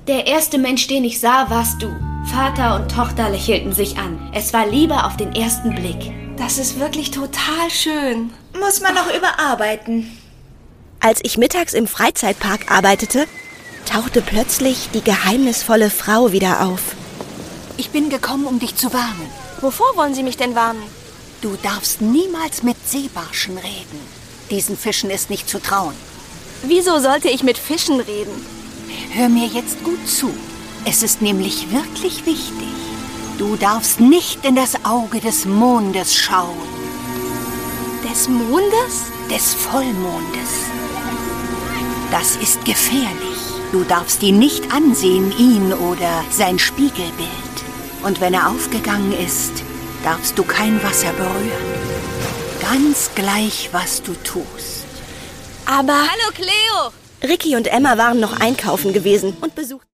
Der erste Mensch, den ich sah, warst du. Vater und Tochter lächelten sich an. Es war Liebe auf den ersten Blick. Das ist wirklich total schön. Muss man noch überarbeiten. Als ich mittags im Freizeitpark arbeitete, tauchte plötzlich die geheimnisvolle Frau wieder auf. Ich bin gekommen, um dich zu warnen. Wovor wollen Sie mich denn warnen? Du darfst niemals mit Seebarschen reden. Diesen Fischen ist nicht zu trauen. Wieso sollte ich mit Fischen reden? Hör mir jetzt gut zu. Es ist nämlich wirklich wichtig. Du darfst nicht in das Auge des Mondes schauen. Des Mondes? Des Vollmondes. Das ist gefährlich. Du darfst ihn nicht ansehen, ihn oder sein Spiegelbild. Und wenn er aufgegangen ist, darfst du kein Wasser berühren. Ganz gleich, was du tust. Aber Hallo, Cleo! Ricky und Emma waren noch einkaufen gewesen und besuchten